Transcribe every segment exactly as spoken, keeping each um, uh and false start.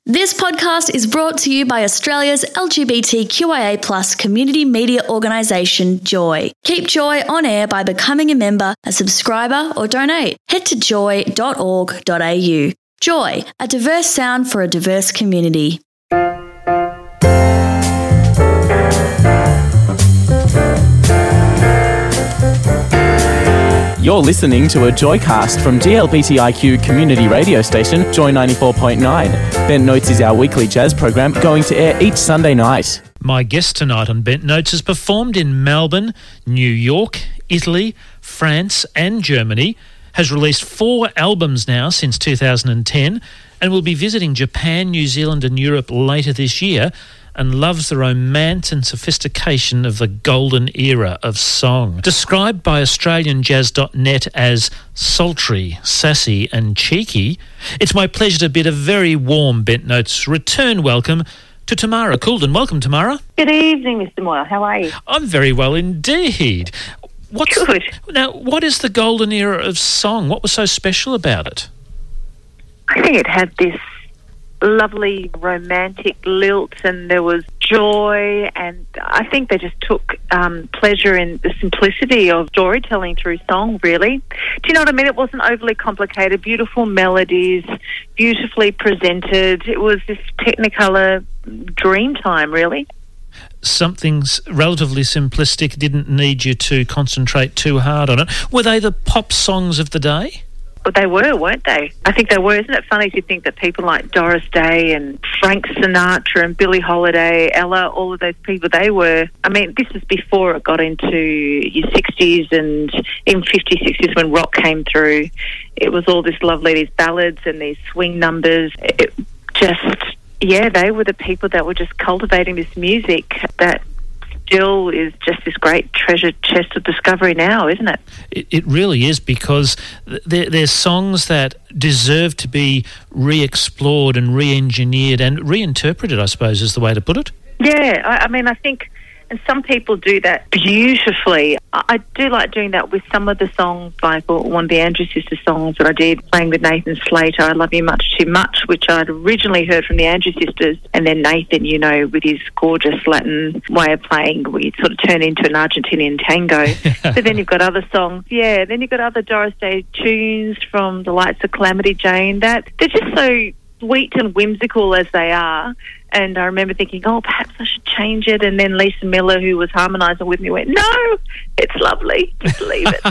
This podcast is brought to you by Australia's L G B T Q I A plus community media organisation, Joy. Keep Joy on air by becoming a member, a subscriber or donate. Head to joy dot org dot a u. Joy, a diverse sound for a diverse community. You're listening to a Joycast from G L B T I Q community radio station, Joy ninety-four point nine. Bent Notes is our weekly jazz program going to air each Sunday night. My guest tonight on Bent Notes has performed in Melbourne, New York, Italy, France and Germany, has released four albums now since two thousand ten and will be visiting Japan, New Zealand and Europe later this year, and loves the romance and sophistication of the golden era of song. Described by Australian Jazz dot net as sultry, sassy and cheeky, it's my pleasure to bid a very warm Bent Notes return welcome to Tamara Coulden. Welcome, Tamara. Good evening, Mister Moyle. How are you? I'm very well indeed. What's, Good. Now, what is the golden era of song? What was so special about it? I think it had this lovely romantic lilt and there was joy, and I think they just took um, pleasure in the simplicity of storytelling through song, really. Do you know what I mean? It wasn't overly complicated, beautiful melodies, beautifully presented. It was this Technicolor dream time, really. Something's relatively simplistic, didn't need you to concentrate too hard on it. Were they the pop songs of the day? But they were, weren't they? I think they were. Isn't it funny to think that people like Doris Day and Frank Sinatra and Billie Holiday, Ella, all of those people, they were, I mean, this was before it got into your sixties and even fifties, sixties when rock came through. It was all this lovely, these ballads and these swing numbers. It just, yeah, they were the people that were just cultivating this music that still is just this great treasure chest of discovery now, isn't it? It, it really is, because they're, they're songs that deserve to be re-explored and re-engineered and reinterpreted, I suppose, is the way to put it. Yeah, I, I mean, I think, and some people do that beautifully. I, I do like doing that with some of the songs, like one of the Andrew Sisters songs that I did, playing with Nathan Slater, I Love You Much Too Much, which I'd originally heard from the Andrew Sisters, and then Nathan, you know, with his gorgeous Latin way of playing, we sort of turn into an Argentinian tango. So then you've got other songs, yeah, then you've got other Doris Day tunes from The Lights of Calamity Jane, that they're just so sweet and whimsical as they are. And I remember thinking, oh, perhaps I should change it. And then Lisa Miller, who was harmonising with me, went, no, it's lovely. Just leave it.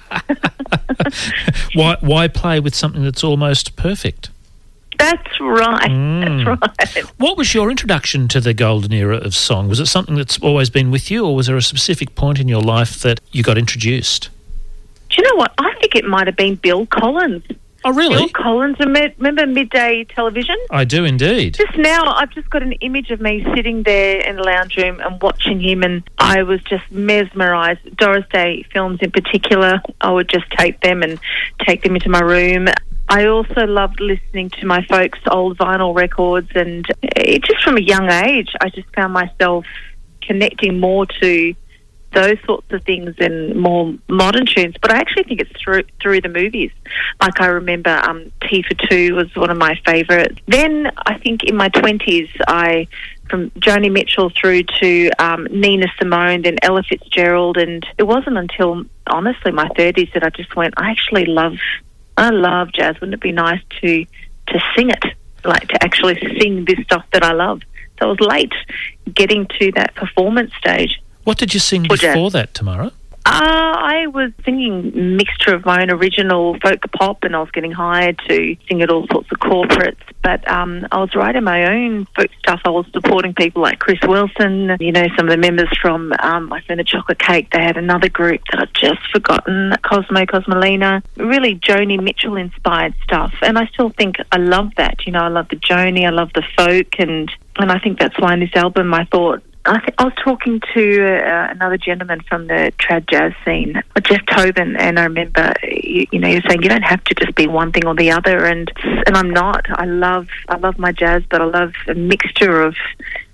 why, why play with something that's almost perfect? That's right. Mm. That's right. What was your introduction to the golden era of song? Was it something that's always been with you, or was there a specific point in your life that you got introduced? Do you know what? I think it might have been Bill Collins. Oh, really? Bill Collins, remember Midday Television? I do indeed. Just now, I've just got an image of me sitting there in the lounge room and watching him, and I was just mesmerised. Doris Day films in particular, I would just take them and take them into my room. I also loved listening to my folks' old vinyl records, and it, just from a young age, I just found myself connecting more to those sorts of things and more modern tunes. But I actually think it's through through the movies. Like I remember um, T for Two was one of my favourites. Then I think in my twenties, I from Joni Mitchell through to um, Nina Simone, then Ella Fitzgerald, and it wasn't until honestly my thirties that I just went, I actually love, I love jazz. Wouldn't it be nice to to sing it, like to actually sing this stuff that I love? So I was late getting to that performance stage. What did you sing For before jazz. that, Tamara? Uh, I was singing a mixture of my own original folk pop, and I was getting hired to sing at all sorts of corporates. But um, I was writing my own folk stuff. I was supporting people like Chris Wilson, you know, some of the members from um, My Friend the Chocolate Cake. They had another group that I've just forgotten, Cosmo Cosmolina. Really Joni Mitchell-inspired stuff. And I still think I love that. You know, I love the Joni, I love the folk, and, and I think that's why in this album I thought, I, th- I was talking to uh, another gentleman from the trad jazz scene, Jeff Tobin, and I remember, you, you know, you're saying you don't have to just be one thing or the other, and and I'm not. I love I love my jazz, but I love a mixture of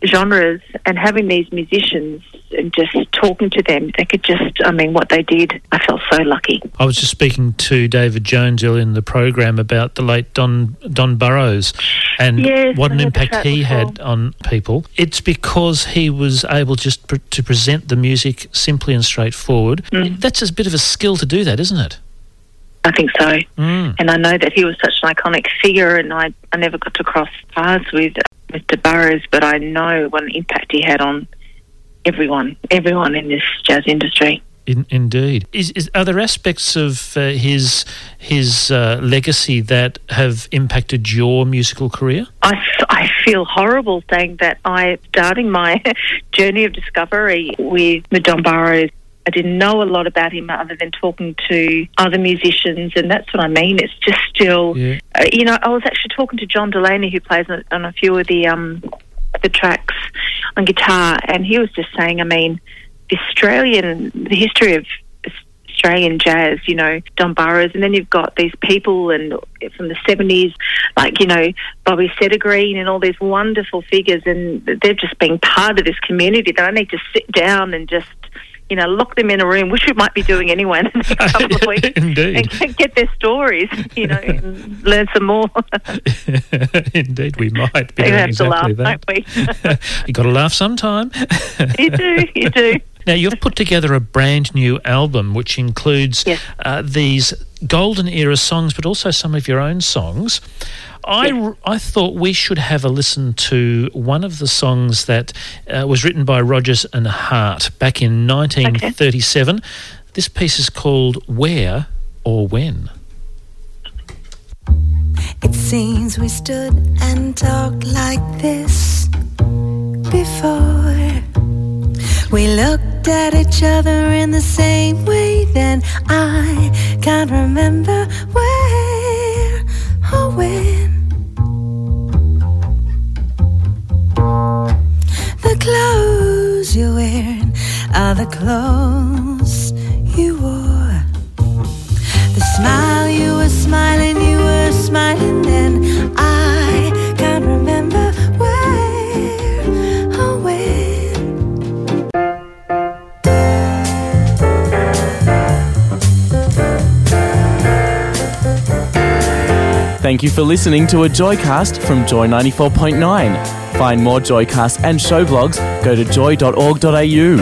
genres and having these musicians and just talking to them, they could just, I mean, what they did, I felt so lucky. I was just speaking to David Jones earlier in the program about the late Don Don Burrows and yes, what an I impact he before. had on people. It's because he was able just pr- to present the music simply and straightforward. Mm. That's a bit of a skill to do that, isn't it? I think so. Mm. And I know that he was such an iconic figure, and I, I never got to cross paths with Mister Burrows, but I know what an impact he had on everyone, everyone in this jazz industry. In, indeed. Is, is, are there aspects of uh, his his uh, legacy that have impacted your musical career? I, f- I feel horrible saying that I, starting my journey of discovery with Don Burrows, I didn't know a lot about him other than talking to other musicians, and that's what I mean. It's just still, Yeah. uh, you know, I was actually talking to John Delaney, who plays on, on a few of the um, the tracks on guitar, and he was just saying, I mean, the Australian, the history of Australian jazz, you know, Don Burrows, and then you've got these people and from the seventies, like, you know, Bobby Sedergreen and all these wonderful figures, and they've just been part of this community that I need to sit down and just, you know, lock them in a room, which we might be doing anyway in the next couple of weeks. Indeed. And get their stories, you know, and learn some more. Indeed, we might be You doing have exactly to laugh, that. don't we? You got to laugh sometime. You do, you do. Now, you've put together a brand new album which includes Yes. uh, these golden era songs, but also some of your own songs. I, Yes. I thought we should have a listen to one of the songs that uh, was written by Rodgers and Hart back in nineteen thirty-seven. Okay. This piece is called Where or When. It seems we stood and talked like this before. We looked at each other in the same way then. I can't remember where or when. The clothes you're wearing are the clothes you wore. The smile you were smiling, you were smiling then. I can't remember where or when. Thank you for listening to a Joycast from Joy ninety-four point nine. Find more Joycasts and show blogs, go to joy dot org dot a u.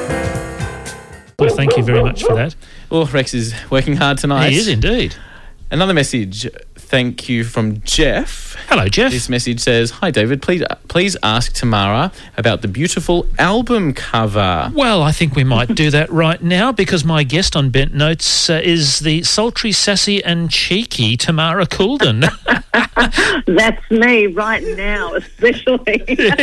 Well, thank you very much for that. Well, Rex is working hard tonight. He is indeed. Another message, thank you, from Jeff. Hello, Jeff. This message says, "Hi David, please please ask Tamara about the beautiful album cover." Well, I think we might do that right now because my guest on Bent Notes uh, is the sultry, sassy and cheeky Tamara Coulden. That's me right now, especially.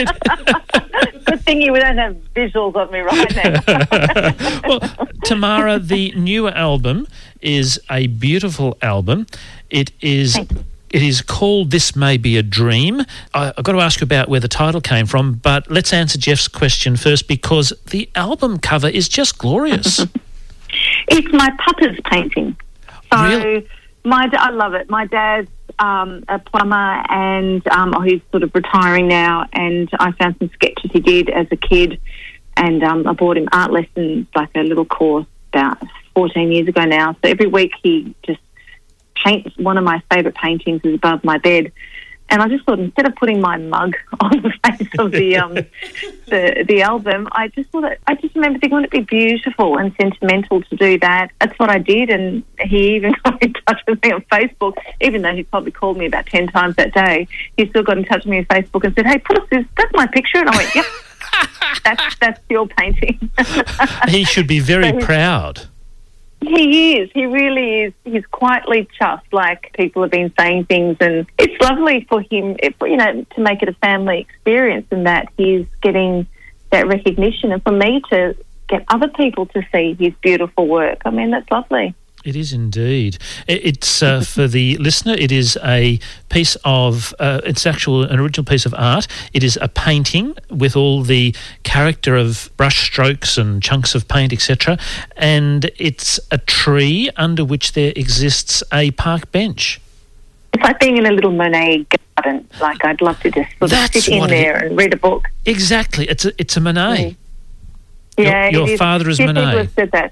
Good thing you don't have visuals of me right now. Well, Tamara, the newer album is a beautiful album. It is... It is called This May Be a Dream. I, I've got to ask you about where the title came from, but let's answer Jeff's question first because the album cover is just glorious. It's my papa's painting. So Really? my I love it. My dad's um, a plumber and um, oh, he's sort of retiring now, and I found some sketches he did as a kid, and um, I bought him art lessons, like a little course about fourteen years ago now. So every week he just paints. One of my favourite paintings is above my bed, and I just thought instead of putting my mug on the face of the um, the the album, I just thought it, I just remember thinking, wouldn't it be beautiful and sentimental to do that? That's what I did, and he even got in touch with me on Facebook, even though he probably called me about ten times that day. He still got in touch with me on Facebook and said, "Hey, put us this. That's my picture," and I went, "Yep, that's that's your painting." He should be very So proud. He is. He really is. He's quietly chuffed, like people have been saying things, and it's lovely for him, if, you know, to make it a family experience, and that he's getting that recognition, and for me to get other people to see his beautiful work. I mean, that's lovely. It is indeed. It's uh, for the listener. It is a piece of. Uh, it's actual an original piece of art. It is a painting with all the character of brush strokes and chunks of paint, et cetera. And it's a tree under which there exists a park bench. It's like being in a little Monet garden. Like, I'd love to just sort That's of sit in what it there and read a book. Exactly. It's a, it's a Monet. Mm. Yeah, Your, your is. father is Few Monet. people have said that.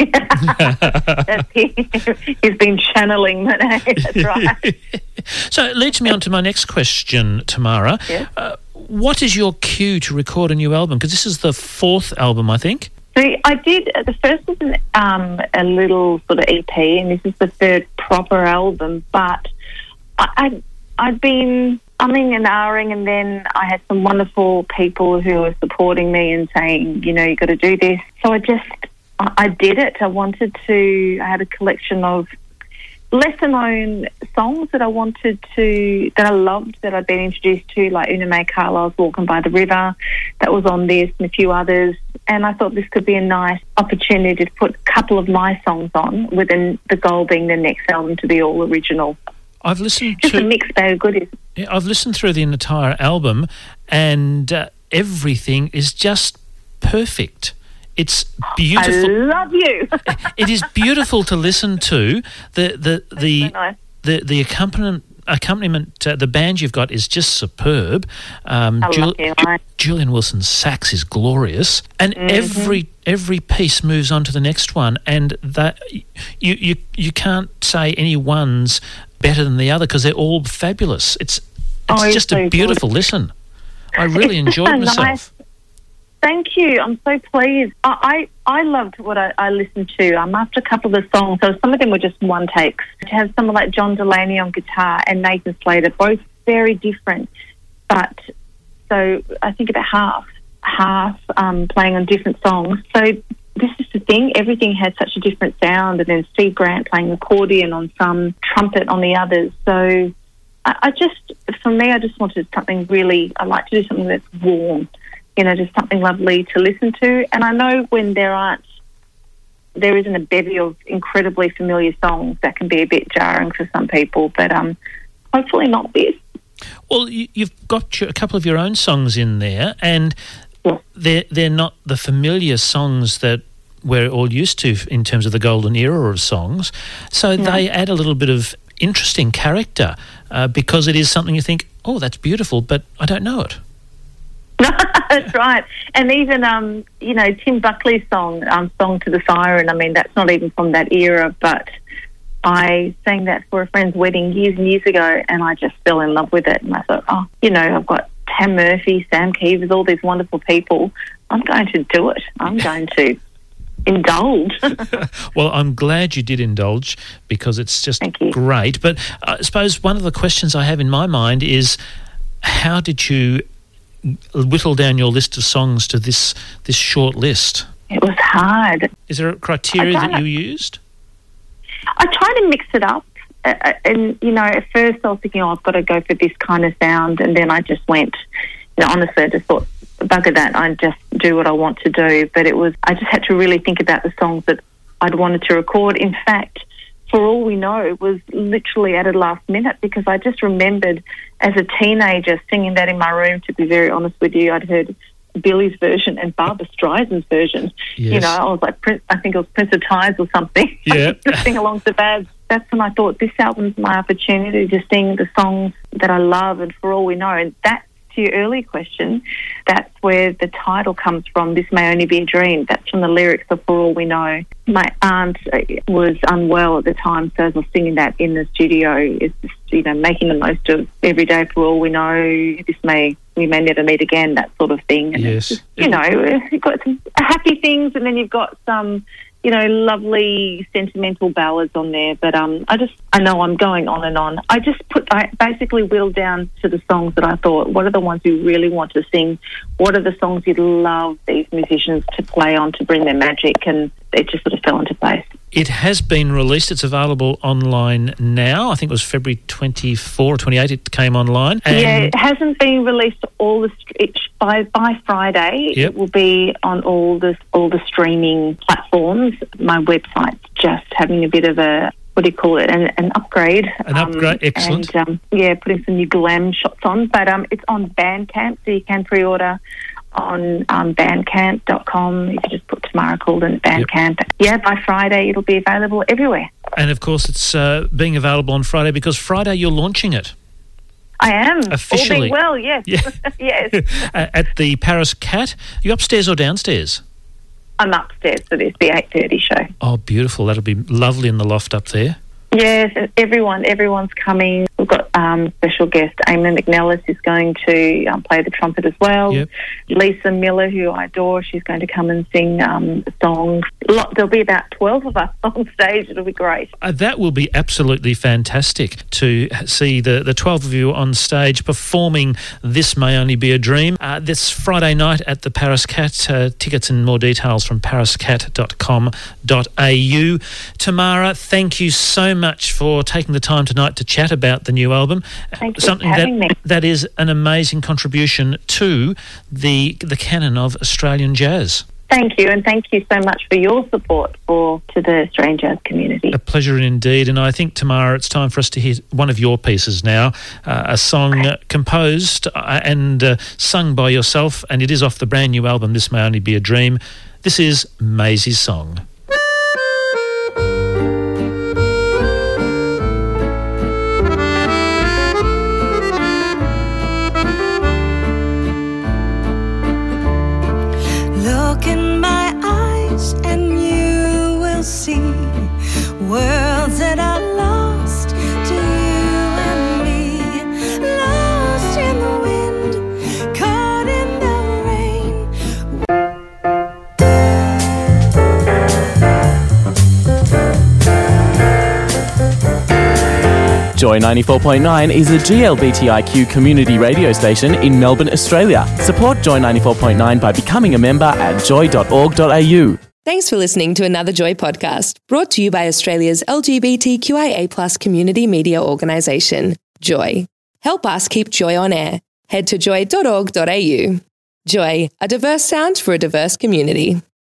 That's he. He's been channeling Monet. That's right. So it leads me on to my next question, Tamara. Yes. Uh, what is your cue to record a new album? Because this is the fourth album, I think. So I did, the first was an, um, a little sort of E P, and this is the third proper album, but I, I'd, I'd been umming and ahhing, and then I had some wonderful people who were supporting me and saying, you know, you've got to do this. So I just, I, I did it. I wanted to, I had a collection of lesser known songs that I wanted to, that I loved, that I'd been introduced to, like Una May Carlisle's Walking by the River, that was on this, and a few others. And I thought this could be a nice opportunity to put a couple of my songs on, with the, the goal being the next album to be all original. I've listened Just to a mixed bag of goodies. Yeah, I've listened through the entire album, and uh, everything is just perfect. It's beautiful. I love you. It is beautiful to listen to. The the the so nice. the, the accompaniment accompaniment uh, the band you've got is just superb. Um, I love you, I- Julian Wilson's sax is glorious, and Mm-hmm. every every piece moves on to the next one, and that you you you can't say any one's better than the other because they're all fabulous. It's it's Oh, just so a beautiful good. listen. I really It's enjoyed so myself. nice. Thank you. I'm so pleased. I, I, I loved what I, I listened to. Um, after a couple of the songs, so some of them were just one takes. To have someone like John Delaney on guitar and Nathan Slater, both very different, but so I think about half, half um, playing on different songs. So this is the thing, everything had such a different sound, and then Steve Grant playing accordion on some, trumpet on the others. So I, I just, for me, I just wanted something really, I like to do something that's warm, you know, just something lovely to listen to. And I know when there aren't, there isn't a bevy of incredibly familiar songs, that can be a bit jarring for some people, but um, hopefully not this. Well, you, you've got your, a couple of your own songs in there, and Yeah. they're they're not the familiar songs that we're all used to in terms of the golden era of songs. So they add a little bit of interesting character uh, because it is something you think, oh, that's beautiful, but I don't know it. That's right. And even, um, you know, Tim Buckley's song, um, Song to the Siren, I mean, that's not even from that era, but I sang that for a friend's wedding years and years ago, and I just fell in love with it. And I thought, oh, you know, I've got Tam Murphy, Sam Keevers, all these wonderful people. I'm going to do it. I'm going to indulge. Well, I'm glad you did indulge because it's just Thank you. great. But I suppose one of the questions I have in my mind is, how did you whittle down your list of songs to this this short list? It was hard. Is there a criteria I that don't you used? I try to mix it up. Uh, and, you know, at first I was thinking, oh, I've got to go for this kind of sound. And then I just went, you know, honestly, I just thought, bugger that, I just do what I want to do. But it was, I just had to really think about the songs that I'd wanted to record. In fact, For All We Know, it was literally added last minute because I just remembered as a teenager singing that in my room, to be very honest with you. I'd heard Billy's version and Barbra Streisand's version. Yes. You know, I was like, Prince, I think it was Prince of Tides or something. Yeah. To sing along to that. That's when I thought, this album's my opportunity to sing the songs that I love, and For All We Know. And that's, to your early question, that's where the title comes from, This May Only Be a Dream. That's from the lyrics of For All We Know. My aunt was unwell at the time, so as I was singing that in the studio, it's just, you know, making the most of every day. For all we know, this may we may never meet again, that sort of thing. And Yes. it's just, you know, you've got some happy things, and then you've got some, you know, lovely sentimental ballads on there. But um, I just, I know I'm going on and on. I just put, I basically whittled down to the songs that I thought, what are the ones you really want to sing? What are the songs you'd love these musicians to play on to bring their magic? And it just sort of fell into place. It has been released. It's available online now. I think it was February twenty-fourth or twenty-eighth it came online. And Yeah, it hasn't been released all the it, by by Friday. Yep. It will be on all the all the streaming platforms. My website's just having a bit of a, what do you call it, an, an upgrade. An upgrade, excellent. And um, yeah, putting some new glam shots on. But um, it's on Bandcamp, so you can pre-order on um, bandcamp dot com. If you just put Tamara Calden at Bandcamp. Yep. Yeah, by Friday it'll be available everywhere. And, of course, it's uh, being available on Friday because Friday you're launching it. I am. Officially. All being well, yes. Yeah. Yes. At the Paris Cat. Are you upstairs or downstairs? I'm upstairs for this, the eight thirty show. Oh, beautiful. That'll be lovely in the loft up there. Yes, everyone, everyone's coming. We've got um, special guest Eamon McNellis is going to um, play the trumpet as well. Yep. Lisa Miller, who I adore, she's going to come and sing um, songs. Lot, there'll be about twelve of us on stage. It'll be great. Uh, that will be absolutely fantastic to see the, the twelve of you on stage performing This May Only Be a Dream. Uh, this Friday night at the Paris Cat. Uh, tickets and more details from paris cat dot com dot a u. Tamara, thank you so much. much for taking the time tonight to chat about the new album. Thank you Something for having that, me. that is an amazing contribution to the the canon of Australian jazz. Thank you, and thank you so much for your support for to the Australian jazz community. A pleasure indeed, and I think, Tamara, it's time for us to hear one of your pieces now, uh, a song uh, composed uh, and uh, sung by yourself, and it is off the brand new album, This May Only Be a Dream. This is Maisie's song. Look in my eyes and you will see worlds that are lost to you and me. Lost in the wind, caught in the rain. Joy ninety-four point nine is a G L B T I Q community radio station in Melbourne, Australia. Support Joy ninety-four point nine by becoming a member at joy dot org dot a u. Thanks for listening to another Joy podcast, brought to you by Australia's L G B T Q I A plus community media organisation, Joy. Help us keep Joy on air. Head to joy dot org dot a u. Joy, a diverse sound for a diverse community.